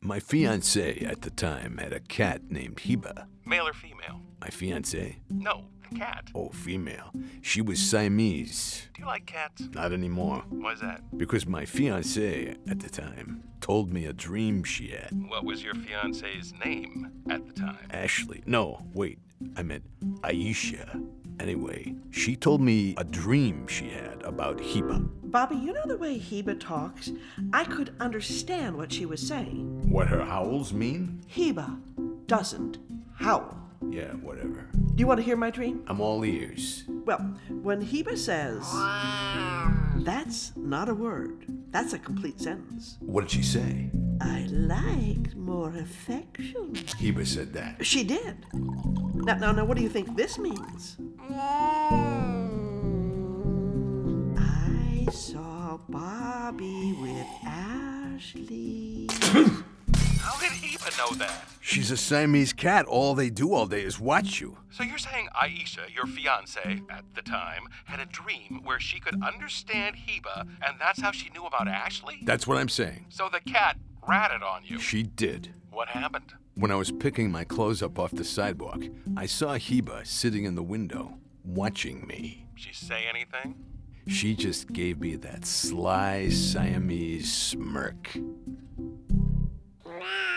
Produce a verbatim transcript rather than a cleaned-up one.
My fiancée at the time had a cat named Heba. Male or female? My fiancée? No, the cat. Oh, female. She was Siamese. Do you like cats? Not anymore. Why is that? Because my fiancée at the time told me a dream she had. What was your fiance's name at the time? Ashley. No, wait. I meant Aisha. Anyway, she told me a dream she had about Heba. Bobby, you know the way Heba talks? I could understand what she was saying. What her howls mean? Heba doesn't howl. Yeah, whatever. Do you want to hear my dream? I'm all ears. Well, when Heba says, that's not a word. That's a complete sentence. What did she say? I like more affection. Heba said that. She did. Now, now, now, what do you think this means? I saw Bobby with Ashley. How did Heba know that? She's a Siamese cat. All they do all day is watch you. So you're saying Aisha, your fiancée at the time, had a dream where she could understand Heba, and that's how she knew about Ashley? That's what I'm saying. So the cat ratted on you. She did. What happened? When I was picking my clothes up off the sidewalk, I saw Heba sitting in the window, watching me. She say anything? She just gave me that sly Siamese smirk.